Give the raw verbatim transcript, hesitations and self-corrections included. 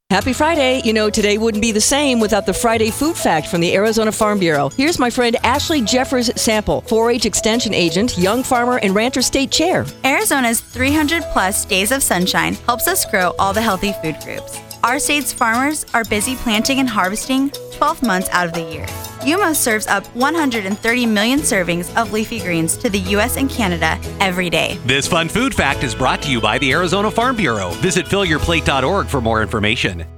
Happy Friday. You know, today wouldn't be the same without the Friday Food Fact from the Arizona Farm Bureau. Here's my friend Ashley Jeffers Sample, four H Extension Agent, Young Farmer, and Rancher State Chair. Arizona's three hundred plus days of sunshine helps us grow all the healthy food groups. Our state's farmers are busy planting and harvesting twelve months out of the year. U M O serves up one hundred thirty million servings of leafy greens to the U S and Canada every day. This fun food fact is brought to you by the Arizona Farm Bureau. Visit fill your plate dot org for more information.